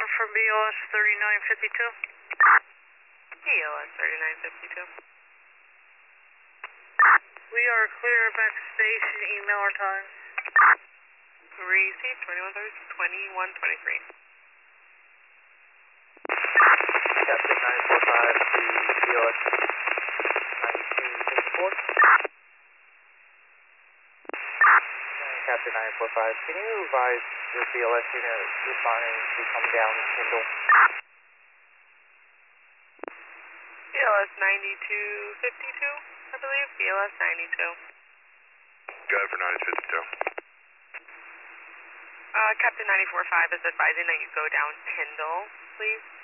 from BOS 3952. BOS 3952. We are clear back to station. Email our time. Received 2123. Captain 945 to BOS 9254. Captain 945, can you advise your BLS unit responding to come down Kendall? BLS 9252, I believe. BLS 92. Go ahead for 9252. Captain 945 is advising that you go down Tyndall, please.